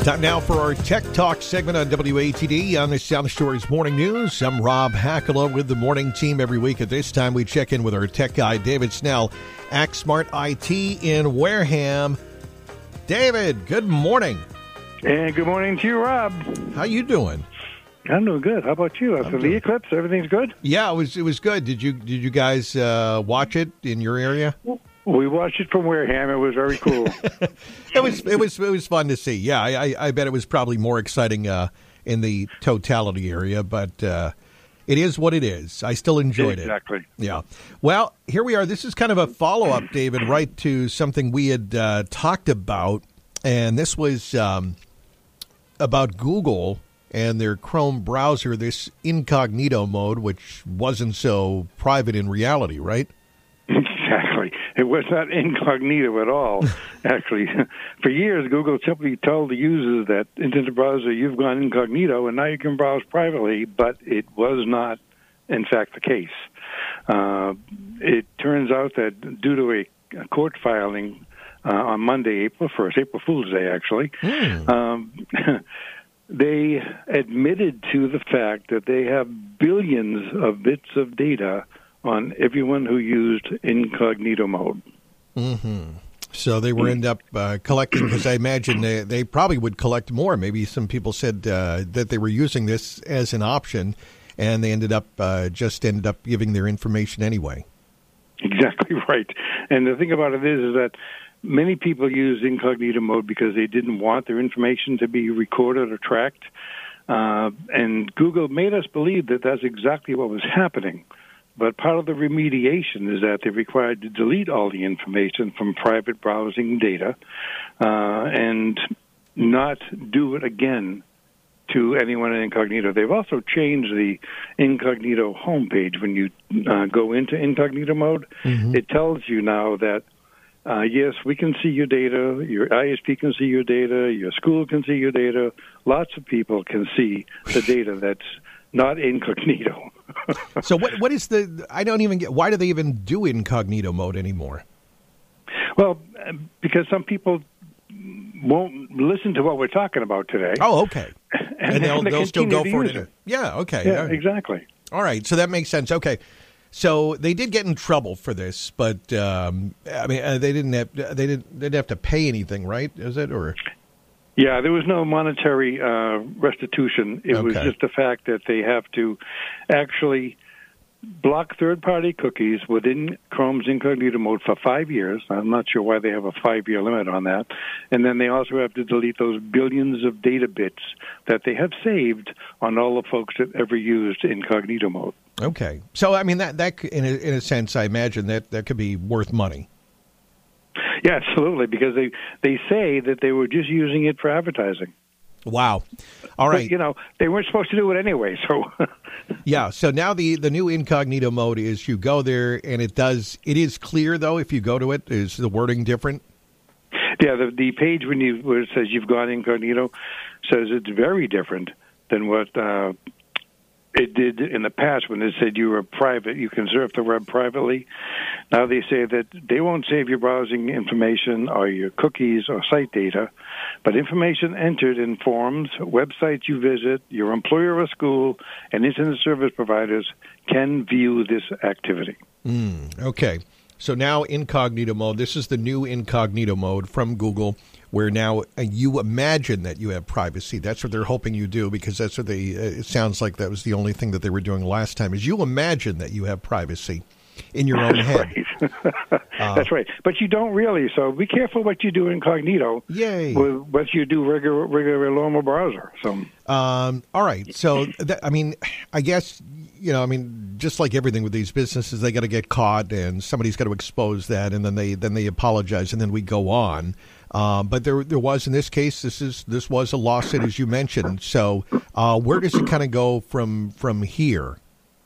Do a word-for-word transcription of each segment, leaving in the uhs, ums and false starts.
Time now for our Tech Talk segment on W A T D on the South Shores Morning News. I'm Rob Hackala with the morning team. Every week at this time, we check in with our tech guy, David Snell, ActSmart I T in Wareham. David, good morning. And good morning to you, Rob. How you doing? I'm doing good. How about you? After the eclipse, everything's good? Yeah, it was it was good. Did you did you guys uh, watch it in your area? We watched it from Wareham. It was very cool. it was it was it was fun to see. Yeah, I, I, I bet it was probably more exciting uh, in the totality area, but uh, it is what it is. I still enjoyed exactly. it. Exactly. Yeah. Well, here we are. This is kind of a follow up, David, right to something we had uh, talked about, and this was um, about Google and their Chrome browser, this incognito mode, which wasn't so private in reality, right? Exactly. It was not incognito at all, actually. For years, Google simply told the users that into the browser, you've gone incognito, and now you can browse privately, but it was not, in fact, the case. Uh, it turns out that due to a, a court filing uh, on Monday, April first, April Fool's Day, actually, mm. um, they admitted to the fact that they have billions of bits of data on everyone who used incognito mode. Mm-hmm. So they were end up uh, collecting, because I imagine they, they probably would collect more. Maybe some people said uh, that they were using this as an option, and they ended up uh, just ended up giving their information anyway. Exactly right. And the thing about it is, is that many people use incognito mode because they didn't want their information to be recorded or tracked. Uh, and Google made us believe that that's exactly what was happening. But part of the remediation is that they're required to delete all the information from private browsing data uh, and not do it again to anyone in incognito. They've also changed the incognito homepage. When you uh, go into incognito mode, mm-hmm. it tells you now that, uh, yes, we can see your data, your I S P can see your data, your school can see your data, lots of people can see the data that's not incognito. So what? What is the? I don't even get. Why do they even do incognito mode anymore? Well, because some people won't listen to what we're talking about today. Oh, okay. And, and they'll they they'll still go for it. it. Yeah. Okay. Yeah. Right. Exactly. All right. So that makes sense. Okay. So they did get in trouble for this, but um, I mean, uh, they didn't have they didn't they didn't have to pay anything, right? Is it or? Yeah, there was no monetary uh, restitution. It okay. was just the fact that they have to actually block third-party cookies within Chrome's incognito mode for five years. I'm not sure why they have a five-year limit on that. And then they also have to delete those billions of data bits that they have saved on all the folks that ever used incognito mode. Okay. So, I mean, that, that in, a, in a sense, I imagine that that could be worth money. Yeah, absolutely, because they, they say that they were just using it for advertising. Wow. All right. But, you know, they weren't supposed to do it anyway, so... Yeah, so now the, the new incognito mode is you go there, and it does... It is clear, though, if you go to it. Is the wording different? Yeah, the, the page when you where it says you've gone incognito says it's very different than what... Uh, it did in the past when it said you were private, you can surf the web privately. Now they say that they won't save your browsing information or your cookies or site data, but information entered in forms, websites you visit, your employer or school, and internet service providers can view this activity. Mm, okay. So now incognito mode, this is the new incognito mode from Google, where now you imagine that you have privacy. That's what they're hoping you do, because that's what they, uh, it sounds like that was the only thing that they were doing last time, is you imagine that you have privacy in your own head. Right. uh, That's right. But you don't really, so be careful what you do incognito. Yay. With what you do regular, regular normal browser. So, um, all right. So, that, I mean, I guess, you know, I mean, just like everything with these businesses, they got to get caught, and somebody's got to expose that, and then they then they apologize, and then we go on. Uh, but there there was, in this case, this is this was a lawsuit, as you mentioned. So uh, where does it kind of go from from here?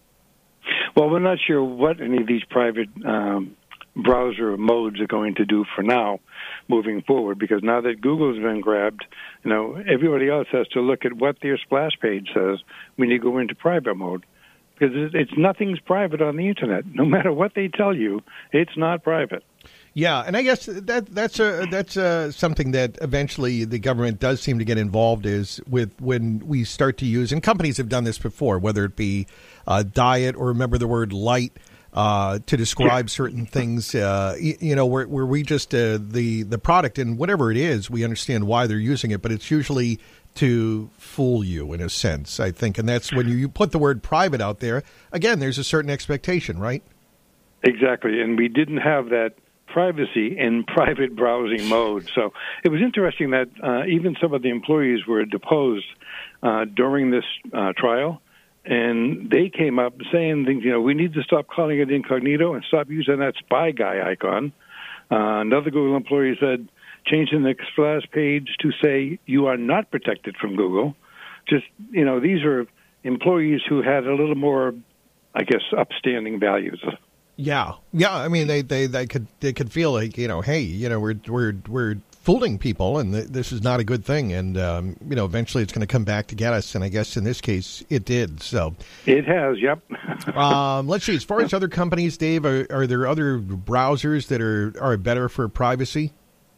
Well, we're not sure what any of these private um, browser modes are going to do for now, moving forward, because now that Google's been grabbed, you know, everybody else has to look at what their splash page says when you go into private mode. Because it's nothing's private on the Internet. No matter what they tell you, it's not private. Yeah, and I guess that that's a that's a, something that eventually the government does seem to get involved is with when we start to use, and companies have done this before, whether it be uh, diet or remember the word light uh, to describe certain things. Uh, you, you know, where where we just uh, the the product and whatever it is, we understand why they're using it, but it's usually to fool you in a sense, I think, and that's when you, you put the word private out there. Again, there's a certain expectation, right? Exactly, and we didn't have that privacy in private browsing mode. So it was interesting that uh, even some of the employees were deposed uh, during this uh, trial, and they came up saying things, you know, we need to stop calling it incognito and stop using that spy guy icon. Uh, another Google employee said, changing the splash page to say you are not protected from Google. Just, you know, these are employees who had a little more, I guess, upstanding values. Yeah, yeah. I mean, they, they, they could they could feel like, you know, hey, you know, we're we're we're fooling people, and th- this is not a good thing. And um, you know, eventually it's going to come back to get us. And I guess in this case, it did. So it has. Yep. um, let's see. As far as other companies, Dave, are, are there other browsers that are are better for privacy?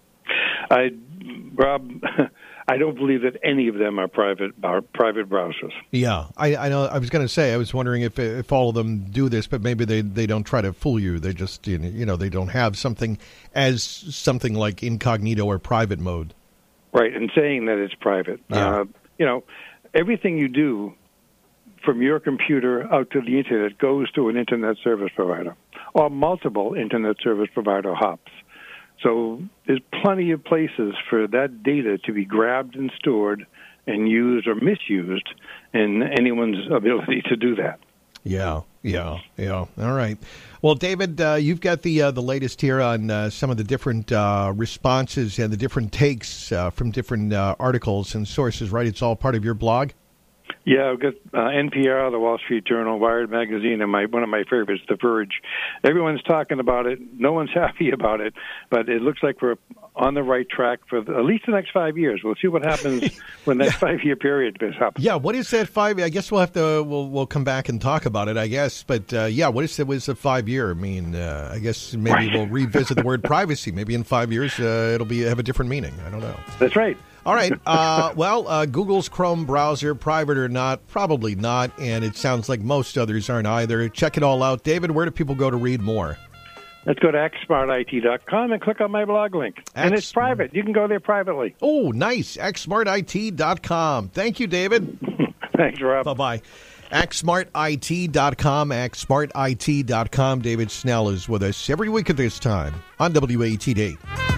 I, Rob, I don't believe that any of them are private are private browsers. Yeah, I, I know. I was going to say, I was wondering if if all of them do this, but maybe they, they don't try to fool you. They just, you know, they don't have something as something like incognito or private mode. Right, and saying that it's private. Yeah. Uh, you know, everything you do from your computer out to the Internet goes to an Internet service provider or multiple Internet service provider hops. So there's plenty of places for that data to be grabbed and stored and used or misused, and anyone's ability to do that. Yeah, yeah, yeah. All right. Well, David, uh, you've got the uh, the latest here on uh, some of the different uh, responses and the different takes uh, from different uh, articles and sources, right? It's all part of your blog? Yeah, I've got uh, N P R, The Wall Street Journal, Wired Magazine, and my one of my favorites, The Verge. Everyone's talking about it. No one's happy about it, but it looks like we're on the right track for the, at least the next five years. We'll see what happens when that yeah. five-year period is up. Yeah, what is that five? I guess we'll have to we'll we'll come back and talk about it, I guess. But uh, yeah, what is it? What is the five-year? I mean, uh, I guess maybe right. we'll revisit the word privacy. Maybe in five years uh, it'll be have a different meaning. I don't know. That's right. All right. Uh, well, uh, Google's Chrome browser, private or not, probably not, and it sounds like most others aren't either. Check it all out. David, where do people go to read more? Let's go to x smart I T dot com and click on my blog link. X- and it's private. You can go there privately. Oh, nice. x smart I T dot com. Thank you, David. Thanks, Rob. Bye-bye. x smart I T dot com, x smart I T dot com. David Snell is with us every week at this time on W A T D.